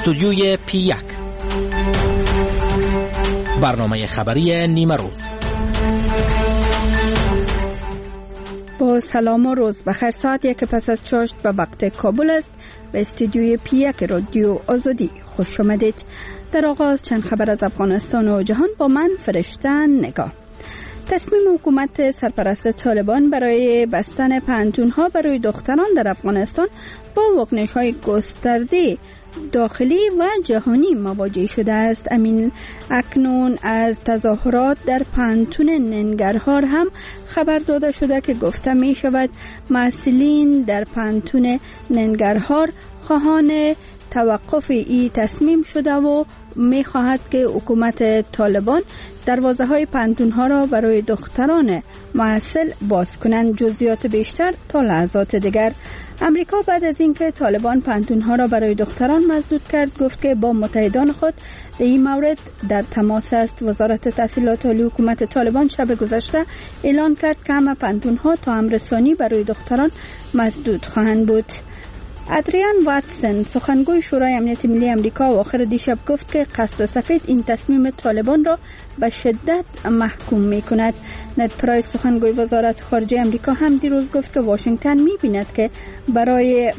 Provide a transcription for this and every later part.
استودیوی P1 برنامه خبری نیمه روز. با سلام و روز بخیر. ساعت 1 پس از چاشت به وقت کابل است. به استودیوی P1 رادیو آزادی خوش آمدید. در آغاز چند خبر از افغانستان و جهان با من فرشته نگاه. تصمیم حکومت سرپرست طالبان برای بستن پانتون‌ها برای دختران در افغانستان با واکنش‌های گسترده داخلی و جهانی مواجه شده است. اکنون از تظاهرات در پانتون ننگرهار هم خبر داده شده که گفته می شود مسئولین در پانتون ننگرهار خواهان توقف ای تصمیم شده و می خواهد که حکومت طالبان دروازه های پانتون ها را برای دختران معسل باز کنند. جزئیات بیشتر تا لحظات دیگر. امریکا بعد از اینکه طالبان پانتون ها را برای دختران مسدود کرد گفت که با متحدان خود در این مورد در تماس است. وزارت تحصیلات عالی حکومت طالبان شب گذشته اعلان کرد که همه پانتون ها تا امر ثانی برای دختران مسدود خواهند بود. ادریان واتسون سخنگوی شورای امنیت ملی امریکا آخر دیشب گفت که قصر سفید این تصمیم طالبان را به شدت محکوم می کند. نed پرایس سخنگوی وزارت خارجه امریکا هم دیروز گفت که واشنگتن می بیند که برای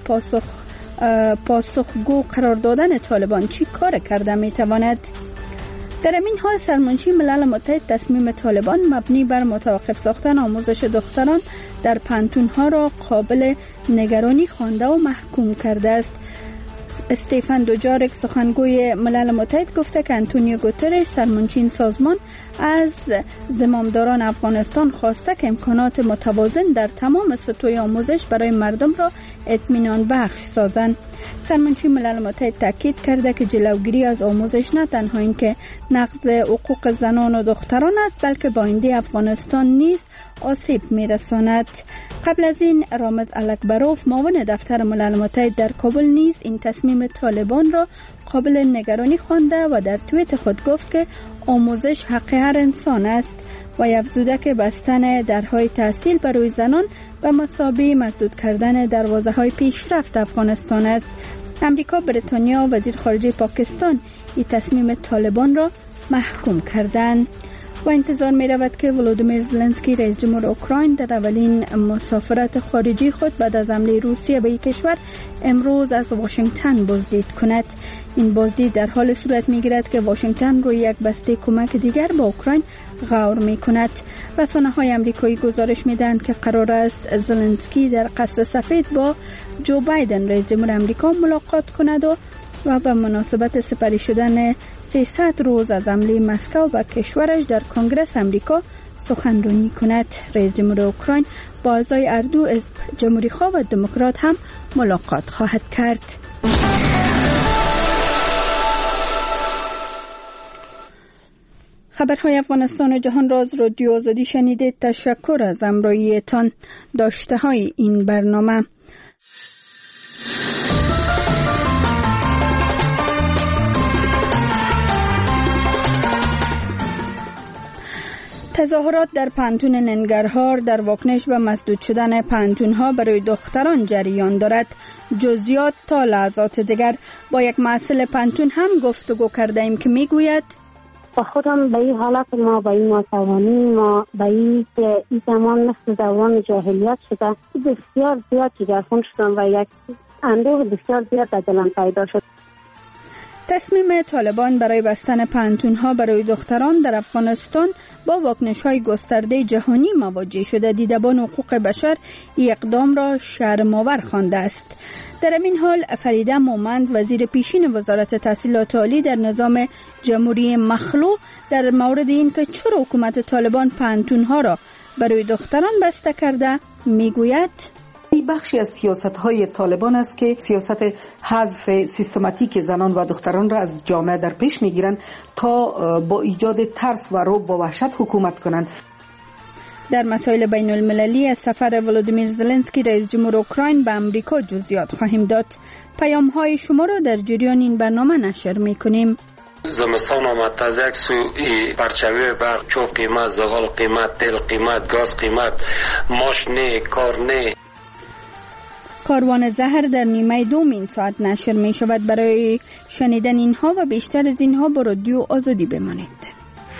پاسخگو قرار دادن طالبان چی کار کرده می تواند. در این حال سرمنشی ملل متحد تصمیم طالبان مبنی بر متوقف ساختن آموزش دختران در پانتون ها را قابل نگرانی خوانده و محکوم کرده است. استیفن دوجارک سخنگوی ملل متحد گفته که آنتونیو گوترش سرمنشی سازمان از زمامداران افغانستان خواسته که امکانات متوازن در تمام سطوح آموزش برای مردم را اطمینان بخش سازند. سرمنشی ملل متحد تاکید کرده که جلوگیری از آموزش نه تنها اینکه نقض حقوق زنان و دختران است بلکه با آینده افغانستان نیز آسیب میرساند. قبل از این رامز الکبروف معاون دفتر ملل متحد در کابل نیز این تصمیم طالبان را قابل نگرانی خوانده و در توییت خود گفت که آموزش حق هر انسان است و افزوده که بستن درهای تحصیل برای زنان به مثابه مسدود کردن دروازه‌های پیشرفت افغانستان است. امریکا، بریتانیا و وزیر خارجه پاکستان این تصمیم طالبان را محکوم کردند و انتظار می رود که ولودیمیر زلنسکی رئیس جمهور اوکراین در اولین مسافرت خارجی خود بعد از حمله روسیه به این کشور امروز از واشنگتن بازدید کند. این بازدید در حال صورت می گیرد که واشنگتن روی یک بسته کمک دیگر با اوکراین غور می کند. رسانه‌های آمریکایی گزارش می دهند که قرار است زلنسکی در قصر سفید با جو بایدن رئیس جمهور آمریکا ملاقات کند و به مناسبت سپری شدن 300 روز از حمله مسکو به کشورش در کنگره آمریکا سخنرانی کند. رئیس جمهور اوکراین با اعضای هر دو حزب جمهوری خواه و دموکرات هم ملاقات خواهد کرد. خبرهای افغانستان و جهان را از رادیو آزادی شنیدید. تشکر از همراهیتان. داشته های این برنامه: تظاهرات در پانتون ننگرهار در واکنش به مسدود شدن پانتون ها برای دختران جریان دارد. جزئیات تا لحظات دیگر. با یک مسئول پانتون هم گفتگو کرده ایم که میگوید با خودم به این حالت ما به این ناتوانی ما به این که این زمان مثل دوران جاهلیت شده بسیار زیاد جگرخون شدم و یک اندوه بسیار زیاد در دلم پیدا شد. تصمیم طالبان برای بستن پانتون ها برای دختران در افغانستان با واکنش های گسترده جهانی مواجه شده. دیدبان حقوق بشر این اقدام را شرم‌آور خوانده است. در این حال فریده مومند وزیر پیشین وزارت تحصیلات عالی در نظام جمهوری مخلوع در مورد این که چرا حکومت طالبان پانتون ها را برای دختران بسته کرده میگوید این بخشی از سیاست‌های طالبان است که سیاست حذف سیستماتیک زنان و دختران را از جامعه در پیش می‌گیرند تا با ایجاد ترس و رعب و وحشت حکومت کنند. در مسائل بین المللی از سفر ولودیمیر زلنسکی رئیس جمهور اوکراین به امریکا جزئیات خواهیم داد. پیام‌های شما را در جریان این برنامه نشر می‌کنیم. زمستان آمد، از یک سو پرچاوی برق، چوب قیمت، زغال قیمت، تیل قیمت، گاز قیمت، ماش نه، کار نه. کاروان زهر در نیمه دوم این ساعت نشر می شود. برای شنیدن اینها و بیشتر از اینها با رادیو آزادی بمانید.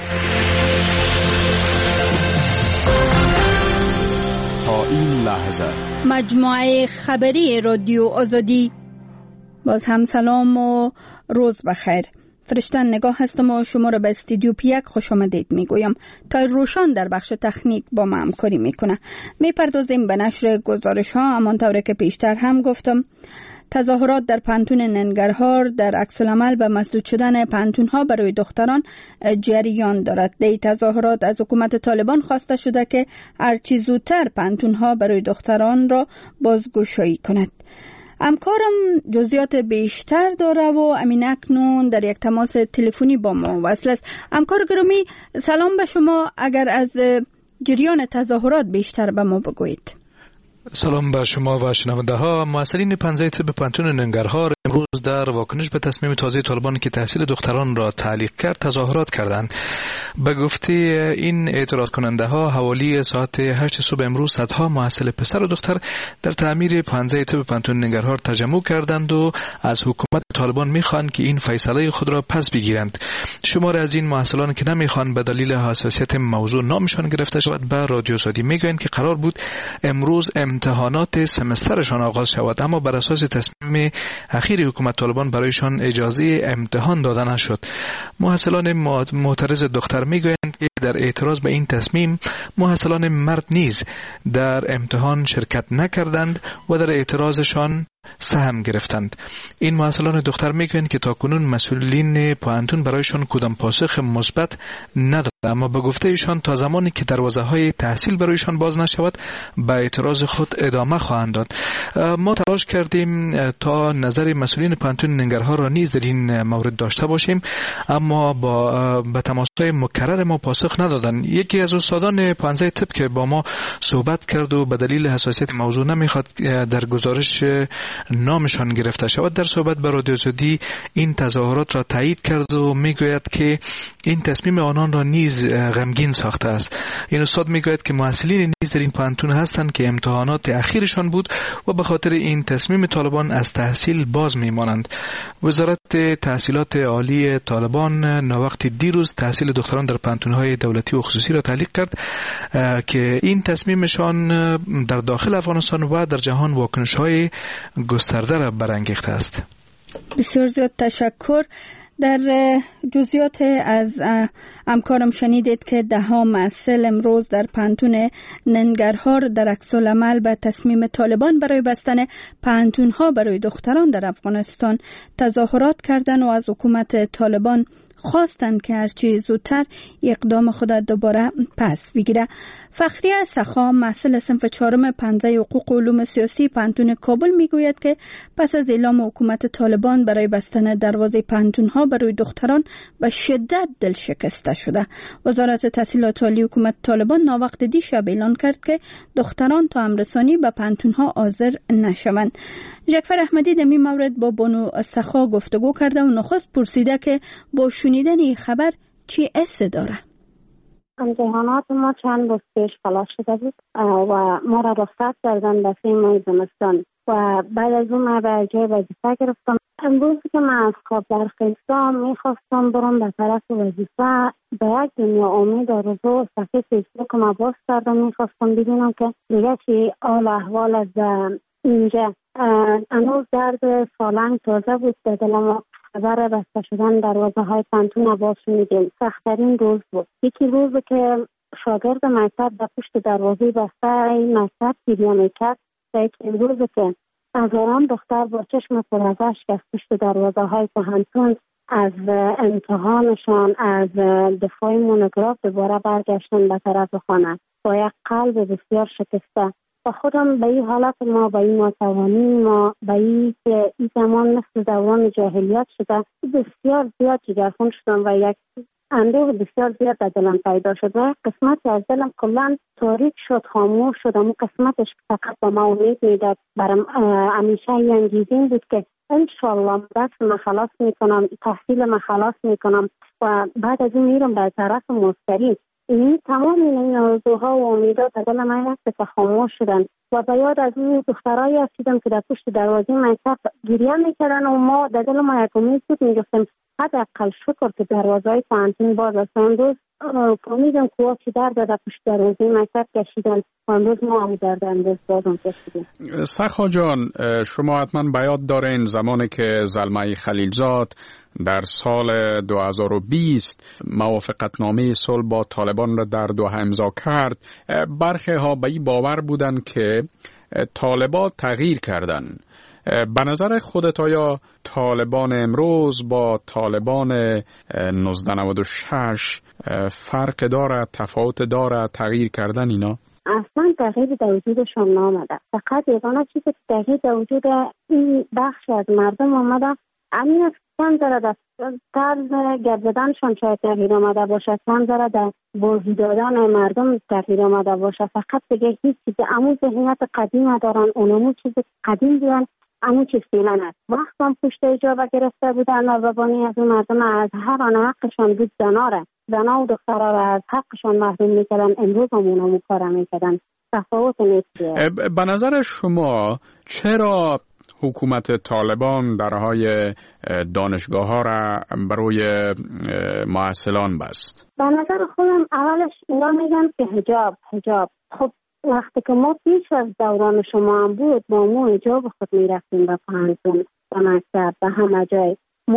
تا این لحظه مجموعه خبری رادیو آزادی. باز هم سلام و روز بخیر. فرشتن نگاه هستم و شما را به استودیو پیک خوش آمدید میگویم. تا روشان در بخش تکنیک با ما همکاری میکنه. میپردازیم به نشر گزارش ها. همانطور که پیشتر هم گفتم، تظاهرات در پانتون ننگرهار در عکس العمل به مسدود شدن پانتون ها برای دختران جریان دارد. دی تظاهرات از حکومت طالبان خواسته شده که هرچی زودتر پانتون ها برای دختران را بازگشایی کند. همکارم جزئیات بیشتر داره و امین اکنون در یک تماس تلفنی با ما وصل است. همکار گرامی سلام به شما. اگر از جریان تظاهرات بیشتر به ما بگویید. سلام به شما و شنونده ها. مسئولین پنجه طب پانتون ننگرهار امروز در واکنش به تصمیم تازه طالبان که تحصیل دختران را تعلیق کرد تظاهرات کردند. به گفته این اعتراض کننده ها حوالی ساعت 8 صبح امروز صدها محصل پسر و دختر در تعمیر پنجه طب پانتون ننگرهار تجمع کردند و از حکومت طالبان میخوان که این فیصله خود را پس بگیرند. شمار از این محصلان که نمیخوان به دلیل حساسیت موضوع نامشان گرفته شود به رادیو آزادی میگویند که قرار بود امروز امتحانات سمسترشان آغاز شود، اما بر اساس تصمیم اخیر حکومت طالبان برایشان اجازه امتحان داده نشد. محصلان معترض دختر میگویند که در اعتراض به این تصمیم محصلان مرد نیز در امتحان شرکت نکردند و در اعتراضشان سهم گرفتند. این محصلان دختر میگویند که تاکنون مسئولین پانتون برایشان کدام پاسخ مثبت نداد، اما به گفته ایشان تا زمانی که دروازه های تحصیل برایشان باز نشود به اعتراض خود ادامه خواهند داد. ما تلاش کردیم تا نظر مسئولین پانتون ننگرهار را نیز در این مورد داشته باشیم، اما به تماس‌های مکرر ما پاسخ ندادند. یکی از استادان پانزه طب که با ما صحبت کرد و به دلیل حساسیت موضوع نمیخواد در گزارش نامشان گرفته شود، در صحبت با رادیو آزادی این تظاهرات را تایید کرد و میگوید که این تصمیم آنان را نیز غمگین ساخته است. این استاد میگوید که محصلین نیز در این پانتون هستند که امتحانات اخیرشان بود و به خاطر این تصمیم طالبان از تحصیل باز میمانند. وزارت تحصیلات عالی طالبان ناوقت دیروز تحصیل دختران در پانتون‌های دولتی و خصوصی را تعلیق کرد که این تصمیمشان در داخل افغانستان و در جهان واکنش‌های گسترده را برانگیخته است. بسیار زیاد تشکر. در جزئیات از همکارم شنیدید که 10 محصل امروز در پانتون ننگرهار در عکس العمل به تصمیم طالبان برای بستن پانتون‌ها برای دختران در افغانستان تظاهرات کردند و از حکومت طالبان خواستند که هرچی زودتر اقدام خود دوباره پس بگیره. فخریه سخا محصل صنف 4 پنجه حقوق و علوم سیاسی پانتون کابل میگوید که پس از اعلام حکومت طالبان برای بستن دروازه پانتون‌ها برای دختران به شدت دل شکسته شده. وزارت تحصیلات عالی حکومت طالبان ناوقت دیشب اعلان کرد که دختران تا امرسانی به پانتون‌ها حاضر نشوند. جعفر احمدی در این مورد با بانو سخا گفتگو کرده و نخست پرسیده که با شنیدن این خبر چی حس داره. امتحانات ما چند روز پیش خلاص شده بود و ما را رخصت کردن در 3 ماه زمستان و بعد از اون ما به جای وظیفه گرفتم. امروز که من از خواب برخیستم میخواستم برم به طرف وظیفه، به یک دنیا امید آرزو صفحه فیسبوک ما باز کردم، میخواستم ببینم که دیگه چی حال احوال از اینجا. هنوز درد سالنگ تازه بود به دلم. خبر بسته شدن دروازه های پانتون باز شنیدیم. سخت‌ترین روز بود. یکی روزی که شاگرد مکتب به پشت دروازه بسته این مکتب گریه میکرد و یکی روزی که هزاران دختر با چشم پر از اشک از پشت دروازه های پانتون از امتحانشان از دفاع مونوگراف دوباره برگشتن به طرف خانه با یک قلب بسیار شکسته. و خودم به این حالت ما، به این ناتوانی ما، به این که این زمان مثل دوران جاهلیت شده بسیار زیاد جگرخون شدم و یک اندوه بسیار زیاد در دلم پیدا شد و قسمتی از دلم کلان تاریک شد، خاموش شد. اون قسمتش فقط به ما امید میداد، برام همیشه این انگیزین بود که انشالله درس من خلاص میکنم، تحصیل من خلاص میکنم و بعد از این میرم به طرف مستری. این تمام این آرزوها و امیدات از دل من است که خاموش شدن و به یاد از اون دخترایی افتیدم که در پشت دروازه مکتب گریه میکردن و ما در دل ما یک امید بود، میگفتیم حداقل شکر که دروازه‌های پانتون باز است. امروز امیدم که چی درد در پشت دروازه مکتب کشیدن، امروز ما هم درد امروز بازم کشیدیم. سخا جان، شما حتما به یاد دارین زمانی که زلمه خلیلزاد در سال 2020 موافقتنامه صلح با طالبان را در دوحه امضا کرد، برخی ها به این باور بودند که طالبان تغییر کردن. به نظر خودت آیا طالبان امروز با طالبان 1996 فرق داره، تفاوت داره، تغییر کردن اینا؟ اصلا تغییر در وجودشون نامده. فقط یگانه چیزی که تغییر در وجود این بخش از مردم آمده همین است که چند ذره در طرز گپ زدنشان شاید تغییر آمده باشه، چند ذره در بازی دادن مردم تغییر آمده باشه. فقط دیگه هیچ چیز همون ذهنیت قدیم دارن، اونمون چیز قدیم دیدن، همون چیز فعلا است. وقت هم پشت اجابه گرفته بودن ناربانی از مردم از هر آن حقشان بود زنا و دخترها را از حقشان محروم میکردن. امروز هم اونمون کار میکردن. تفاوت نیست. به نظر شما چرا حکومت طالبان درهای دانشگاه ها را برای معسلان بست؟ به نظر خودم اولش اینا میگن که حجاب. خب وقتی که ما پیش از دوران شما هم بود ما حجاب خود میرفتیم به پانتون، به مکتب، به همه جای.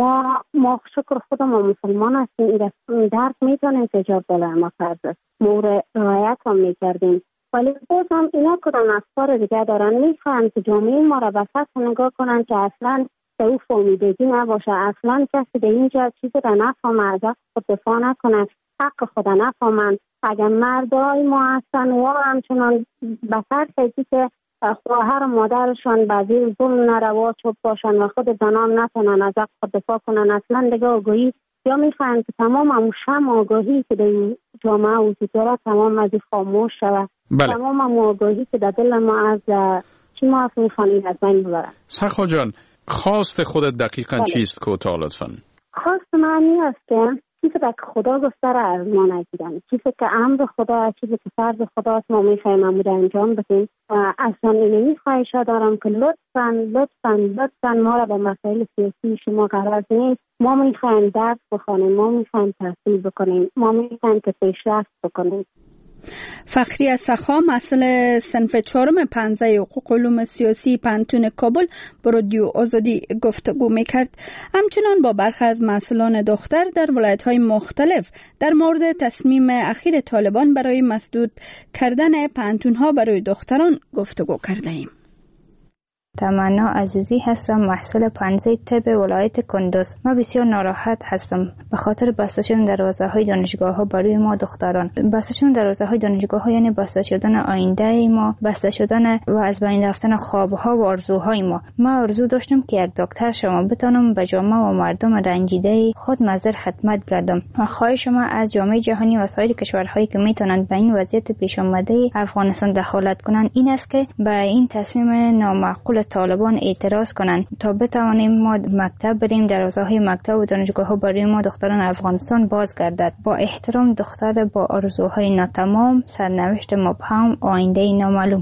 ما شکر خودم و مسلمان هستیم، درک میتونیم که حجاب بالا ما فرض است، ما رعایت هم میکردیم. ولی باز هم اینا کدام افکار دیگه دارن، میخوان که جامعه ما را به سطح نگاه کنن که اصلا به او فهمیدگی نباشه، اصلا کسی به اینجا چیزی را نفهمه، از خود دفاع نکنه، حق خود نفهمن. اگر مردای ما هستن و همچنان به فرض که خواهر و مادرشان بعضی ظلم نروا چوب باشن و خود زنان نتونن از حق خود دفاع کنن، اصلا دیگه آگاهی یا میخوان که تمام هم شم آگاهی که در جامعه وجود داره تمام از خاموش شود. بله. تمام هم آگاهی که در دل ما از چی ما اصلا میخوانیم از بین ببرن. سخا جان، خواست خودت دقیقا چیست کوتاه لطفا؟ خواست معنی است که چیزی که خدا گفته را از ما نگیرن، چیزی که امر خدا، چیزی که فرض خداست ما میخوایم امر انجام بدیم. و اصلا اینمی خواهشا دارم که لطفاً ما را به مسائل سیاسی شما قرار دهید. ما میخوایم درس بخونیم، ما میخوایم تحصیل بکنیم، ما میخوایم که پیشرفت بکنیم. فخری سخا مسئول صنف 4 15 حقوق علوم سیاسی پانتون کابل با رادیو آزادی گفتگو میکرد. همچنان با برخی از مسئولان دختر در ولایت‌های مختلف در مورد تصمیم اخیر طالبان برای مسدود کردن پانتون‌ها برای دختران گفتگو کرده ایم. تمنا عزیزی هستم، محصول پانزه طب ولایت کندوز. ما بسیار ناراحت هستم به خاطر بسته شدن دروازه‌های دانشگاه‌ها برای ما دختران. بسته شدن دروازه‌های دانشگاه‌ها یعنی بسته شدن آینده ما، بسته شدن و از بین رفتن خواب‌ها و آرزوهای ما. ما آرزو داشتم که یک دکتر شما بتونم به جامعه و مردم رنجیده خود نظر خدمت کردم. و خواهش ما از جامعه جهانی و سایر کشورهایی که میتونن به این وضعیت پیش آمده افغانستان دخالت کنن این است که به این تصمیم نامعقول طالبان اعتراض کنند تا بتوانیم ما مکتب بریم، دروازه‌های مکتب و دانشگاه‌ها برای ما دختران افغانستان باز گردد. با احترام، دختر با آرزوهای ناتمام، سرنوشت مبهم، آینده نامعلوم.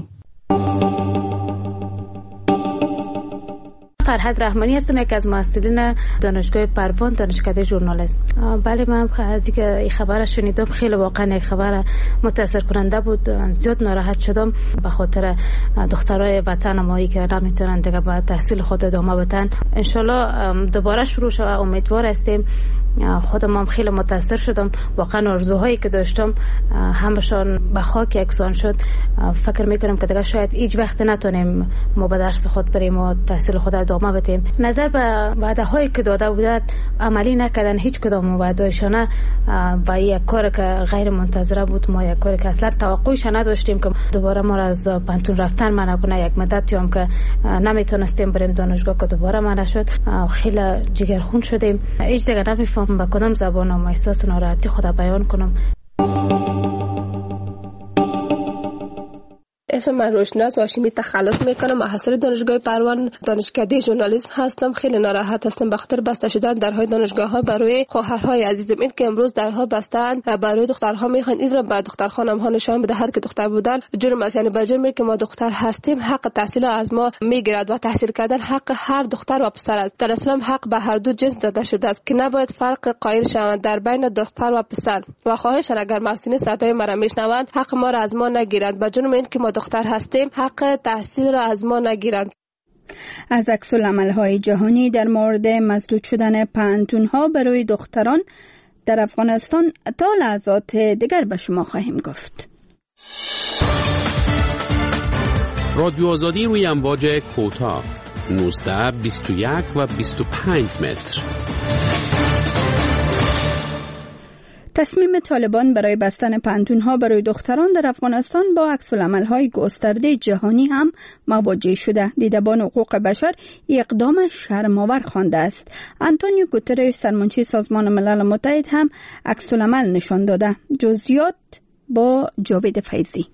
فرهاد رحمانی هستم، یک از مؤسسین دانشگاه پروان، دانشکده ژورنالیسم. بله، من از اینکه این خبر شنیدم خیلی واقعا یک خبر متاثر کننده بود. زیاد ناراحت شدم به خاطر دخترای وطن ما که نمیتونن دیگه با تحصیل خود ادامه بدن. ان شاءالله دوباره شروع شه، امیدوار هستیم. خودم هم خیلی متاثر شدم، واقعا آرزوهایی که داشتم همشان به خاک یکسان شد. فکر میکنم که دیگه شاید هیچ وقت نتونیم ما به درس خود بریم و تحصیل خود ادامه بدیم. نظر به وعده هایی که داده بودند عملی نکردن، هیچ کدام وعدهشان با یک کار که غیر منتظره بود. ما یک کاری که اصلا توقعش نداشتیم که دوباره ما از پانتون رفتن منع کنه. یک مدتی هم که نمیتونستیم بریم دانشگاه که دوباره منع شد. خیلی جگرخون شدیم. هیچ دیگه نمیفهم با کدام زبانم احساس ناراحتی خود بیان کنم. اسم من روشناس هاشمی تخلص میکنم. محصل دانشگاه پروان دانشکده ژورنالیسم هستم. خیلی ناراحت هستم به خاطر بسته شدن درهای دانشگاه ها برای خواهرهای عزیزم. این که امروز درها بستن برای دخترها میخوان این را به دختر خانم ها نشان بدهد که دختر بودن جرم است. یعنی به جرمی که ما دختر هستیم حق تحصیل از ما میگیرد و تحصیل کردن حق هر دختر و پسر است. در اسلام حق به هر دو جنس داده شده است که نباید فرق قائل شوند در بین دختر و پسر. و خواهش اگر محسنین صدای مرا میشنوند حق ما را از ما نگیرند به جرم این که ما دختر هستیم حق تحصیل را از ما نگیرند. از عکس‌العمل‌های جهانی در مورد مسدود شدن پانتون‌ها برای دختران در افغانستان تا لحظات دیگر به شما خواهیم گفت. رادیو آزادی روی امواج کوتاه 19 21 و 25 متر. تصمیم طالبان برای بستن پانتون‌ها برای دختران در افغانستان با عکس‌العمل‌های گسترده جهانی هم مواجه شده. دیدبان حقوق بشر اقدام شرم‌آور خوانده است. آنتونیو گوترش سرمنشی سازمان ملل متحد هم عکس‌العمل نشان داده. جزئیات با جاوید فیضی.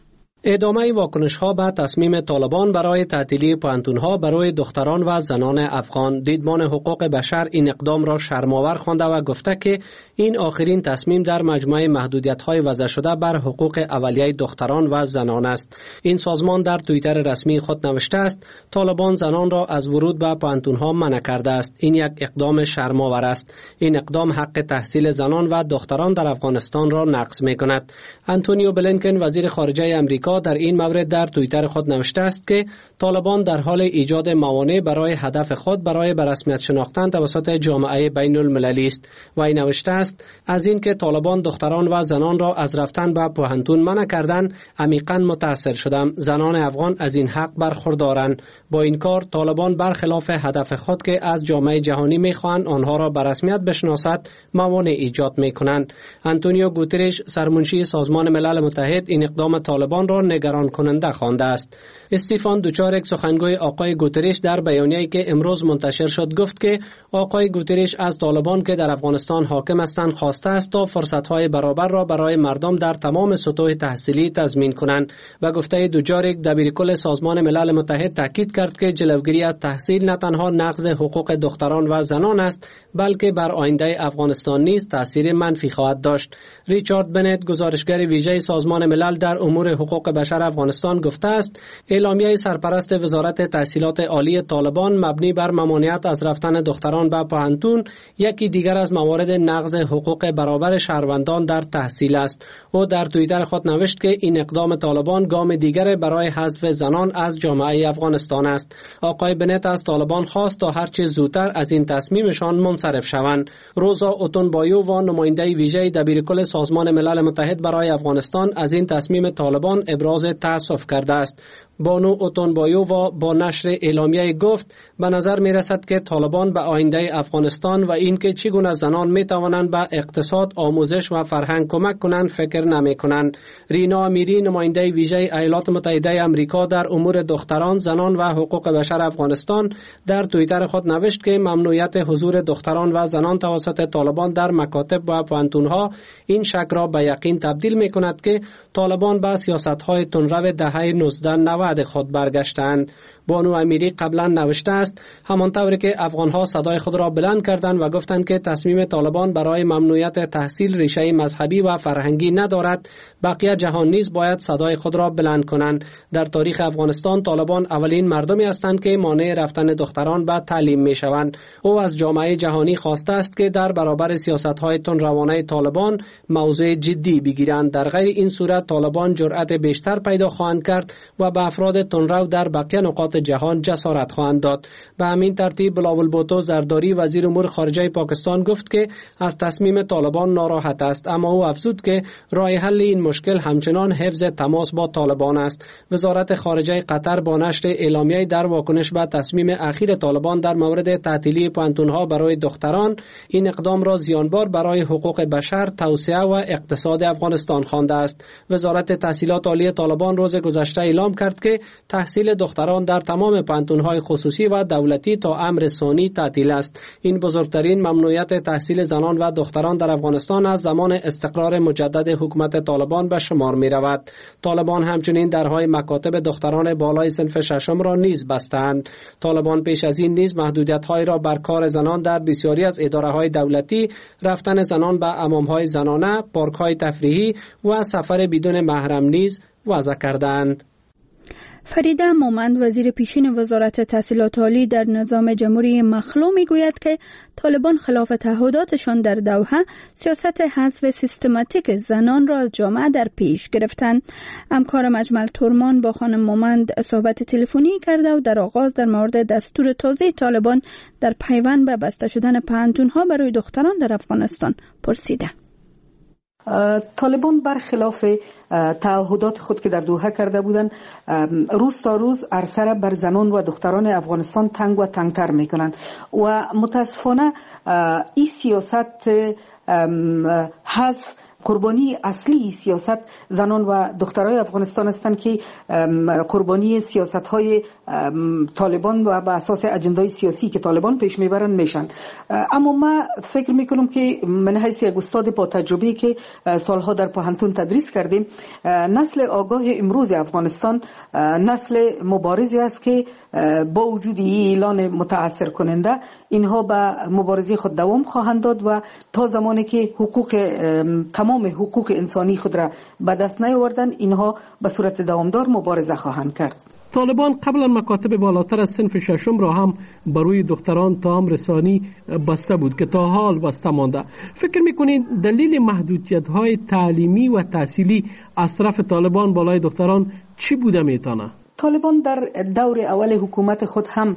ادامه واکنش‌ها به تصمیم طالبان برای تعطیلی پانتون‌ها برای دختران و زنان افغان. دیدبان حقوق بشر این اقدام را شرم‌آور خوانده و گفته که این آخرین تصمیم در مجموعه محدودیت‌های وضع شده بر حقوق اولیه دختران و زنان است. این سازمان در توییتر رسمی خود نوشته است طالبان زنان را از ورود به پانتون‌ها منع کرده است. این یک اقدام شرم‌آور است. این اقدام حق تحصیل زنان و دختران در افغانستان را نقض می‌کند. آنتونیو بلینکن وزیر خارجه آمریکا در این مورد در توییتر خود نوشته است که طالبان در حال ایجاد موانع برای هدف خود برای به رسمیت شناختن توسط جامعه بین المللی است و این نوشته است از اینکه طالبان دختران و زنان را از رفتن به پوهنتون منع کردند عمیقاً متأثر شدم. زنان افغان از این حق برخوردارند. با این کار طالبان برخلاف هدف خود که از جامعه جهانی می‌خواهند آنها را به رسمیت بشناسد موانع ایجاد می‌کنند. آنتونیو گوترش سرمنشی سازمان ملل متحد این اقدام طالبان را نگران کننده خوانده است. استیفان دوچارک سخنگوی آقای گوترش در بیانیه‌ای که امروز منتشر شد گفت که آقای گوترش از طالبان که در افغانستان حاکم هستند خواسته است تا فرصت‌های برابر را برای مردم در تمام سطوح تحصیلی تضمین کنند و گفته دوچارک دبیرکل سازمان ملل متحد تاکید کرد که جلوگیری از تحصیل نه تنها نقض حقوق دختران و زنان است بلکه بر آینده افغانستان نیز تاثیر منفی خواهد داشت. ریچارد بنت گزارشگر ویژه سازمان ملل در امور حقوق بشر افغانستان گفته است اعلامیه سرپرست وزارت تحصیلات عالی طالبان مبنی بر ممانعت از رفتن دختران به پوهنتون یکی دیگر از موارد نقض حقوق برابر شهروندان در تحصیل است. او در توییتر خود نوشت که این اقدام طالبان گام دیگر برای حذف زنان از جامعه افغانستان است. آقای بنت از طالبان خواست تا هر چه زودتر از این تصمیمشان منصرف شوند. روزا اوتونبایو و نماینده ویژه دبیرکل سازمان ملل متحد برای افغانستان از این تصمیم طالبان ابراز تأسف کرده است. بانو اوتونبایو با نشر اعلامیه گفت به نظر می رسد که طالبان به آینده افغانستان و اینکه چگونه زنان می توانند به اقتصاد، آموزش و فرهنگ کمک کنند فکر نمی کنند. رینا امیری نماینده ویژه ایالات متحده آمریکا در امور دختران، زنان و حقوق بشر افغانستان در توییتر خود نوشت که ممنوعیت حضور دختران و زنان توسط طالبان در مکاتب و پوهنتون‌ها این شک را به یقین تبدیل می کند که طالبان با سیاست‌های تندرو دهه 1990 خود برگشتند. بانو امیری قبلا نوشته است همانطور که افغانها صدای خود را بلند کردند و گفتند که تصمیم طالبان برای ممنوعیت تحصیل ریشه مذهبی و فرهنگی ندارد، بقیه جهان نیز باید صدای خود را بلند کنند. در تاریخ افغانستان طالبان اولین مردمی هستند که مانع رفتن دختران به تعلیم میشوند. او از جامعه جهانی خواسته است که در برابر سیاست‌های تندروانه طالبان موضوع جدی بگیرند. در غیر این صورت طالبان جرأت بیشتر پیدا خواهند کرد و به افراد تندرو در بقیه نقاط جهان جسارت خواهند داد. به همین ترتیب بلاول بوتو زرداری وزیر امور خارجه پاکستان گفت که از تصمیم طالبان ناراحت است، اما او افزود که راه حل این مشکل همچنان حفظ تماس با طالبان است. وزارت خارجه قطر با نشر اعلامیه در واکنش به تصمیم اخیر طالبان در مورد تعطیلی پوهنتون‌ها برای دختران این اقدام را زیانبار برای حقوق بشر، توسعه و اقتصاد افغانستان خوانده است. وزارت تحصیلات عالی طالبان روز گذشته اعلام کرد که تحصیل دختران در تمام پانتون‌های خصوصی و دولتی تا امر ثانی تعطیل است. این بزرگترین ممنوعیت تحصیل زنان و دختران در افغانستان از زمان استقرار مجدد حکومت طالبان به شمار می رود. طالبان همچنین درهای مکاتب دختران بالای صنف ششم را نیز بستند. طالبان پیش از این نیز محدودیت‌هایی را بر کار زنان در بسیاری از اداره‌های دولتی، رفتن زنان به حمام‌های زنانه، پارک‌های تفریحی و سفر بدون محرم نیز وضع کردند. فریده مومند وزیر پیشین وزارت تحصیلات عالی در نظام جمهوری مخلوع میگوید که طالبان خلاف تعهداتشان در دوحه سیاست حذف سیستماتیک زنان را از جامعه در پیش گرفتند. همکار مجمل تورمان با خانم مومند صحبت تلفنی کرده و در آغاز در مورد دستور تازه طالبان در پیوند به بسته شدن پانتون‌ها برای دختران در افغانستان پرسیده. طالبان برخلاف تعهدات خود که در دوحه کرده بودند، روز تا روز عرصه را بر زنان و دختران افغانستان تنگ و تنگتر میکنند و متاسفانه این سیاست حذف قربانی اصلی سیاست زنان و دخترای افغانستان هستند که قربانی سیاست‌های طالبان و بر اساس اجندای سیاسی که طالبان پیش میبرند میشن. اما من فکر میکنم که من حیث یک استاد با تجربه که سالها در پوهنتون تدریس کردیم، نسل آگاه امروز افغانستان نسل مبارزی است که با وجود اعلان متاثر کننده اینها به مبارزه خود دوام خواهند داد و تا زمانی که تمام حقوق انسانی خود را به دست نیاوردن اینها به صورت دوامدار مبارزه خواهند کرد. طالبان قبلا مکاتب بالاتر از صنف ششم را هم برای دختران تا امر ثانی بسته بود که تا حال بسته مانده. فکر میکنید دلیل محدودیت‌های تعلیمی و تحصیلی از طرف طالبان بالای دختران چی بوده میتونه؟ طالبان در دور اول حکومت خود هم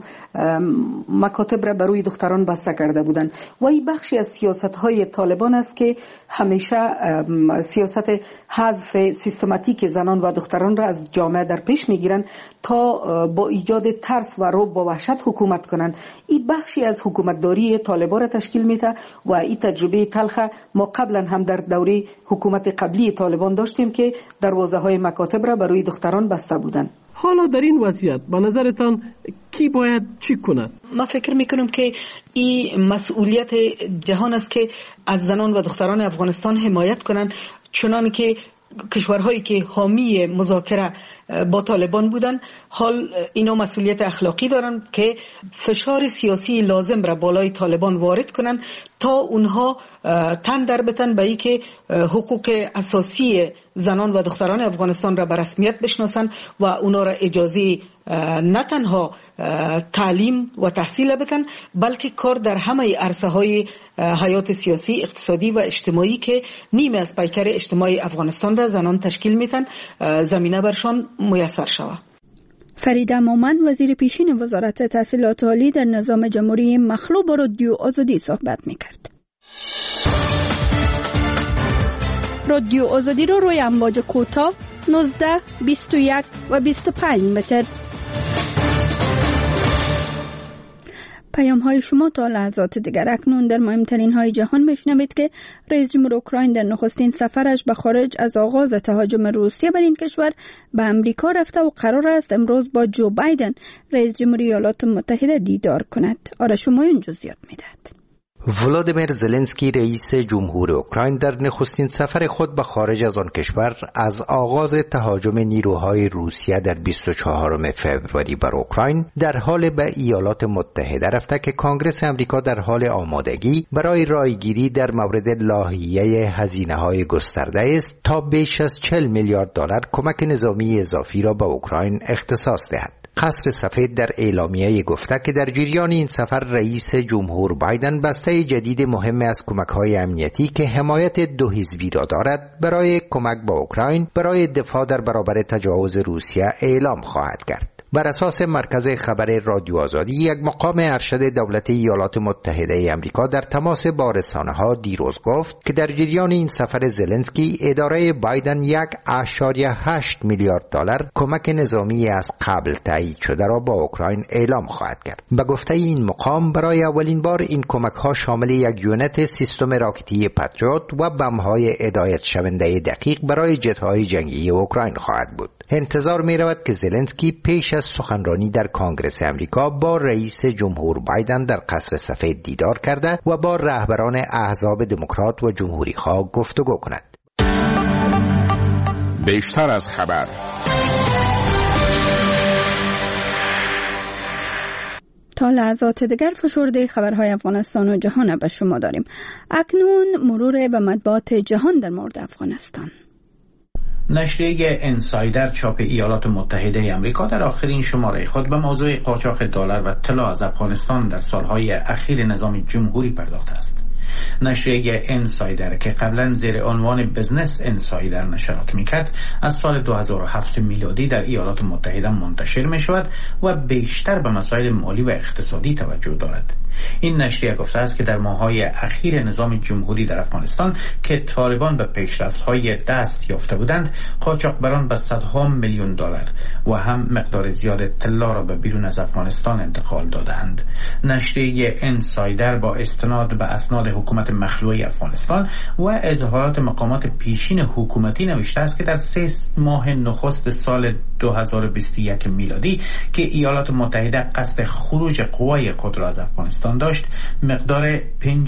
مکاتب را برای دختران بسته کرده بودند و این بخشی از سیاست‌های طالبان است که همیشه سیاست حذف سیستماتیک زنان و دختران را از جامعه در پیش میگیرند تا با ایجاد ترس و رعب و وحشت حکومت کنند. این بخشی از حکومتداری طالبان را تشکیل میده و این تجربه تلخ ما قبلا هم در دوره حکومت قبلی طالبان داشتیم که دروازه‌های مکاتب را برای دختران بسته بودند. حالا در این وضعیت به نظرتان کی باید چی کند؟ من فکر میکنم که این مسئولیت جهان است که از زنان و دختران افغانستان حمایت کنند، چنانه که کشورهایی که حامی مذاکره با طالبان بودن حال اینا مسئولیت اخلاقی دارن که فشار سیاسی لازم را بالای طالبان وارد کنن تا اونها تن در بتن به ای که حقوق اساسی زنان و دختران افغانستان را به رسمیت بشناسن و اونا را اجازه نه تنها تعلیم و تحصیل بکن بلکه کار در همه عرصه های حیات سیاسی، اقتصادی و اجتماعی که نیمه از پیکر اجتماعی افغانستان را زنان تشکیل میتن زمینه برشان میسر شود. فریده مومند وزیر پیشین وزارت تحصیلات عالی در نظام جمهوری مخلوع با رادیو آزادی صحبت میکرد. رادیو آزادی رو روی امواج کوتاه 19, 21 و 25 متر. پیام های شما تا لحظات دیگر. اکنون در مهمترین های جهان بشنوید که رئیس جمهور اوکراین در نخستین سفرش به خارج از آغاز تهاجم روسیه بر این کشور به امریکا رفته و قرار است امروز با جو بایدن رئیس جمهوری ایالات متحده دیدار کند. آرش همایون جزئیات میدهد. ولادیمیر زلنسکی رئیس جمهور اوکراین در نخستین سفر خود به خارج از آن کشور از آغاز تهاجم نیروهای روسیه در 24 فوریه بر اوکراین در حال به ایالات متحده رفته که کنگره امریکا در حال آمادگی برای رایگیری در مورد لایحه هزینه‌های گسترده است تا بیش از 40 میلیارد دلار کمک نظامی اضافی را به اوکراین اختصاص دهد. قصر سفید در اعلامیه گفته که در جریان این سفر رئیس جمهور بایدن بسته جدید مهم از کمک‌های امنیتی که حمایت دو حزبی را دارد برای کمک به اوکراین برای دفاع در برابر تجاوز روسیه اعلام خواهد کرد. بر اساس مرکز خبر رادیو آزادی، یک مقام ارشد دولت ایالات متحده آمریکا در تماس با رسانه‌ها دیروز گفت که در جریان این سفر زلنسکی اداره بایدن 1.8 میلیارد دلار کمک نظامی از قبل تایید شده را با اوکراین اعلام خواهد کرد. به گفته این مقام برای اولین بار این کمک‌ها شامل یک یونت سیستم راکتی پاتریوت و بم‌های هدایت شونده دقیق برای جت‌های جنگی اوکراین خواهد بود. انتظار می رود که زلنسکی پیش از سخنرانی در کنگره امریکا با رئیس جمهور بایدن در قصر سفید دیدار کرده و با رهبران احزاب دموکرات و جمهوری خواه گفتگو کند. بیشتر از خبر. تا لحظات دیگر فشرده خبرهای افغانستان و جهان به شما داریم. اکنون مرور به مطبوعات جهان در مورد افغانستان. نشریه انسایدر چاپ ایالات متحده آمریکا در آخرین شماره خود به موضوع قاچاق دلار و طلا از افغانستان در سالهای اخیر نظام جمهوری پرداخته است. نشریه انسایدر که قبلا زیر عنوان بزنس انسایدر نشرات میکرد از سال 2007 میلادی در ایالات متحده منتشر می شود و بیشتر به مسائل مالی و اقتصادی توجه دارد. این نشریه گفته است که در ماه‌های اخیر نظام جمهوری در افغانستان که طالبان به پیشرفت‌های دست یافته بودند، قاچاقبران به صدها میلیون دلار و هم مقدار زیاد طلا را به بیرون از افغانستان انتقال دادند. نشریه انسایدر با استناد به اسناد حکومت مخلوع افغانستان و اظهارات مقامات پیشین حکومتی نوشته است که در 3 ماه نخست سال 2021 میلادی که ایالات متحده قصد خروج قوای خود را از افغانستان داشت، مقدار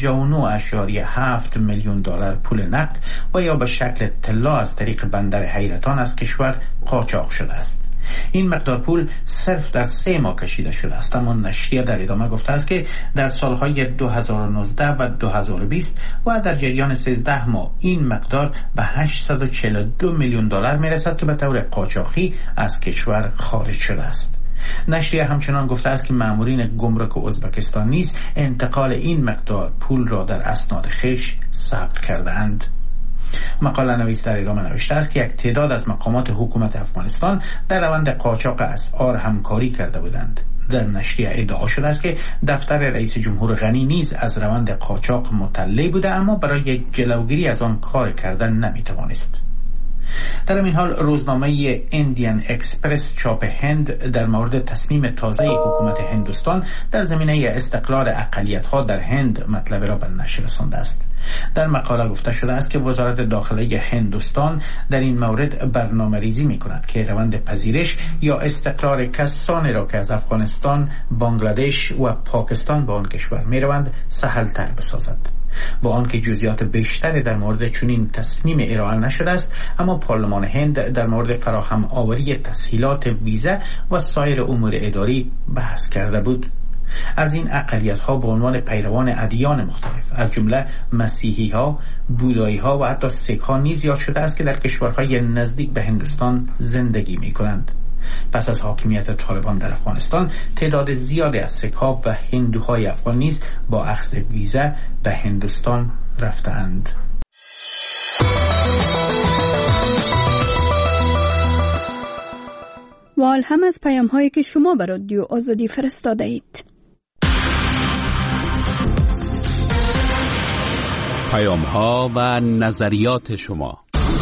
59.7 میلیون دلار پول نقد و یا به شکل طلا از طریق بندر حیرتان از کشور قاچاق شده است. این مقدار پول صرف در 3 ماه کشیده شده است. اما نشریه در ادامه گفته است که در سالهای 2019 و 2020 و در جریان 13 ماه این مقدار به 842 میلیون دلار میرسد که به طور قاچاقی از کشور خارج شده است. نشریه همچنان گفته است که مامورین گمرک ازبکستان نیز انتقال این مقدار پول را در اسناد خویش ثبت کردند. مقاله نویس در ادامه نوشته است که یک تعداد از مقامات حکومت افغانستان در روند قاچاق اسعار همکاری کرده بودند. در نشریه ادعا شده است که دفتر رئیس جمهور غنی نیز از روند قاچاق مطلع بوده، اما برای جلوگیری از آن کار کردن نمیتوانست. در این حال روزنامه اندیان اکسپرس چاپ هند در مورد تصمیم تازه حکومت هندوستان در زمینه استقلال اقلیت‌ها در هند مطلب را به نشر رسانده است. در مقاله گفته شده است که وزارت داخله هندوستان در این مورد برنامه‌ریزی می‌کند که روند پذیرش یا استقرار کسانی را که از افغانستان، بنگلادش و پاکستان به آن کشور می‌روند سهل‌تر بسازد. با آنکه جزئیات بیشتری در مورد چنین تصمیم ارائه نشده است، اما پارلمان هند در مورد فراهم آوری تسهیلات ویزا و سایر امور اداری بحث کرده بود. از این اقلیت‌ها به عنوان پیروان ادیان مختلف از جمله مسیحی‌ها، بودایی‌ها و حتی سیک‌ها نیز یاد شده است که در کشورهای نزدیک به هندوستان زندگی می‌کنند. پس از حاکمیت طالبان در افغانستان، تعداد زیادی از سیک‌ها و هندوهای افغان نیز با اخذ ویزا به هندوستان رفتند. و هم از پیام‌هایی که شما به رادیو آزادی فرستاده اید. پیام‌ها و نظریات شما.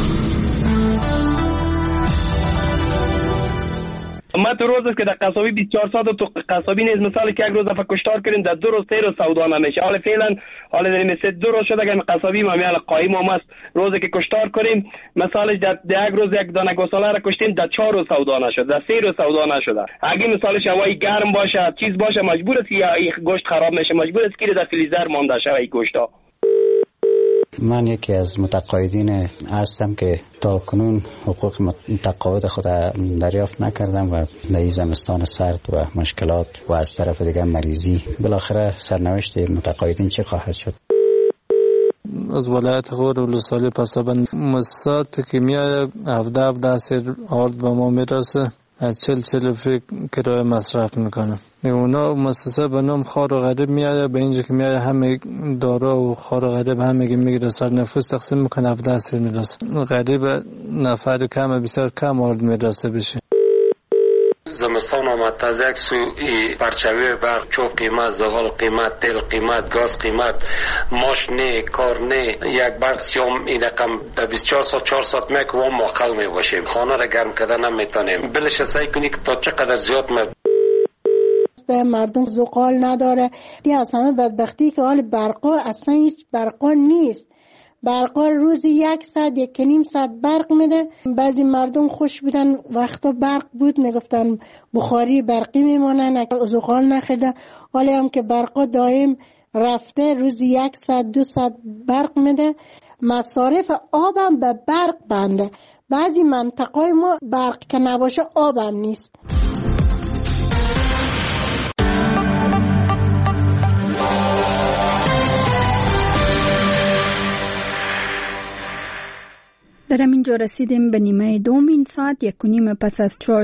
ما تو روز است که در قصابی 24 ساعت تو قصابی نیز مثال که یک روز دفعه کشتار کردیم در 2 روز 3 روز سودا نمیشه. حالا فعلا حالا در مثل 2 روز شده که قصابی ما میال قایم ما است روزی که کشتار کنیم مثالش در یک روز یک دانه گوساله را کشتیم در 4 روز سودا نشد، در 3 روز سودا نشده. اگه مثالش هوای گرم باشه چیز باشه مجبور است که گوشت خراب میشه، مجبور است که در فریزر مانده شه این گوشتا. من یکی از متقاعدین هستم که تا کنون حقوق متقاعد خود دریافت نکردم و در زمستان سرد و مشکلات و از طرف دیگه مریضی بالاخره سرنوشت متقاعدین چه خواهد شد؟ از ولایت غور ولسوالی پسابند مصاد کیمیا 17 سر آرد به ما میرسه، از 40 فکر کرایه مصرف میکنم. اونا مؤسسه به نام خار و غریب میاد، به اینجا که میاد همه دارا و خار و غریب همه که میگیره سر نفوس تقسیم میکنه 17 سر میرسه. غریب نفر کم بسیار کم آرد میرسه بشه. زمستان آمد از یک سو پرچوی برق چوب قیمت، زغال قیمت، تیل قیمت، گاز قیمت، ماش نه، کار نه، یک برق سیام این رقم در 24 ساعت 4 ساعت میکنم ما خل میباشیم، خانه را گرم کردن نمیتونیم. بلش سعی کنی که تا چقدر زیاد مردم زغال نداره. دی اصلا بدبختی که حال برقا اصلا هیچ برقا نیست. برقا روزی 1 ساعت 1.5 ساعت برق میده. بعضی مردم خوش بودن وقتا برق بود میگفتن بخاری برقی میمونن زغال نخیده. حالی هم که برقا دائم رفته روزی 1 ساعت 2 ساعت برق میده. مصارف آبم به برق بنده. بعضی منطقه ما برق که نباشه آبم نیست. در همینجا رسیدیم به نیمه دوم این ساعت 1:30 پس از 4